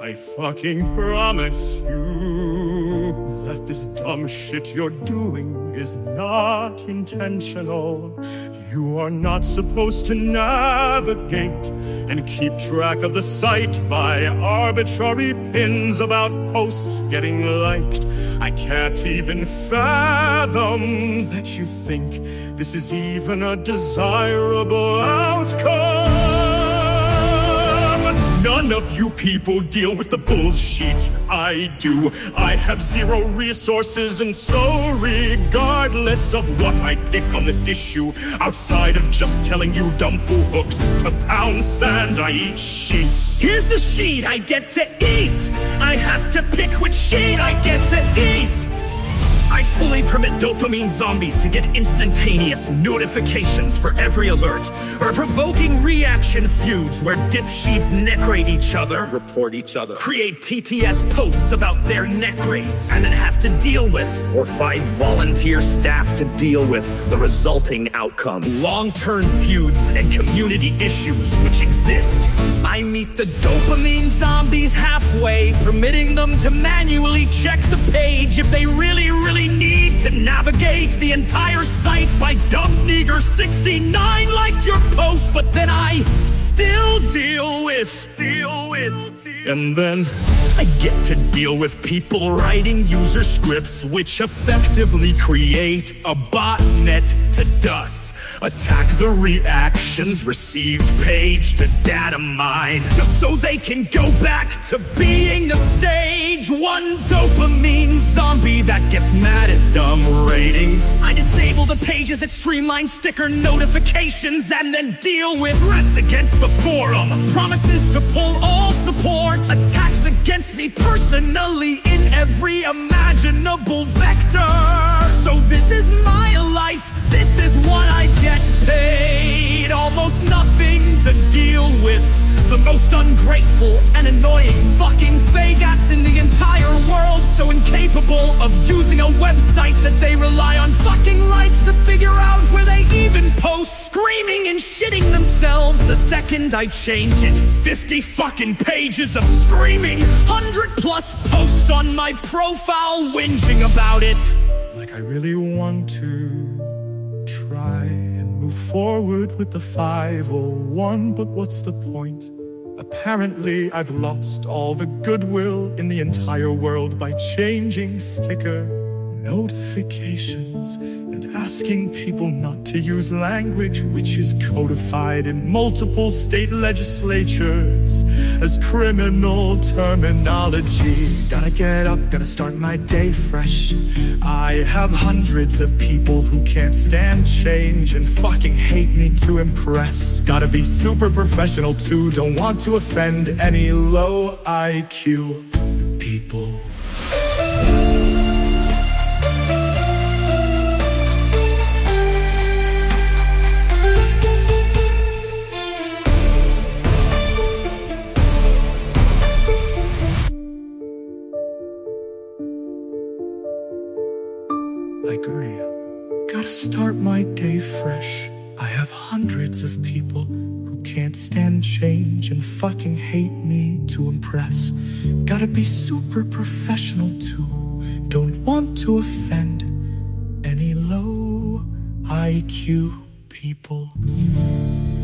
I fucking promise you that this dumb shit you're doing is not intentional. You are not supposed to navigate and keep track of the site by arbitrary pins about posts getting liked. I can't even fathom that you think this is even a desirable outcome. None of you people deal with the bullshit I do. I have zero resources, and so regardless of what I pick on this issue, outside of just telling you dumb fool hooks to pound sand, I eat sheet. Here's the sheet I get to eat. I have to pick which sheet I get to eat. I fully permit dopamine zombies to get instantaneous notifications for every alert, or provoking reaction feuds where dipshits neckrate each other, report each other, create TTS posts about their neck race, and then have to deal with, or find volunteer staff to deal with, the resulting outcomes. Long-term feuds and community issues which exist. I meet the dopamine zombies halfway, permitting them to manually check the page if they really need to navigate the entire site by dumbnigger69 liked your post, but then I still deal with. And then I get to deal with people writing user scripts which effectively create a botnet to DUS, attack the reactions received page to data mine, just so they can go back to being a stage one dopamine zombie that gets mad at dumb ratings. I disable the pages that streamline sticker notifications and then deal with threats against the forum, promises to pull all support, attacks against me personally in every imaginable vector. So this is my life, this is what I get paid. Almost nothing to deal with. The most ungrateful and annoying fucking faggots in the entire world, so incapable of using a website that they rely on fucking likes to figure out where they even post, screaming and shitting themselves the second I change it. 50 fucking pages of screaming, 100+ posts on my profile whinging about it. Like I really want to try and move forward with the 501, but what's the point? Apparently, I've lost all the goodwill in the entire world by changing sticker notifications and asking people not to use language which is codified in multiple state legislatures as criminal terminology. Gotta get up, gotta start my day fresh. I have hundreds of people who can't stand change and fucking hate me to impress. Gotta be super professional too, don't want to offend any low IQ people. I agree. Gotta start my day fresh. I have hundreds of people who can't stand change and fucking hate me to impress. Gotta be super professional too. Don't want to offend any low IQ people.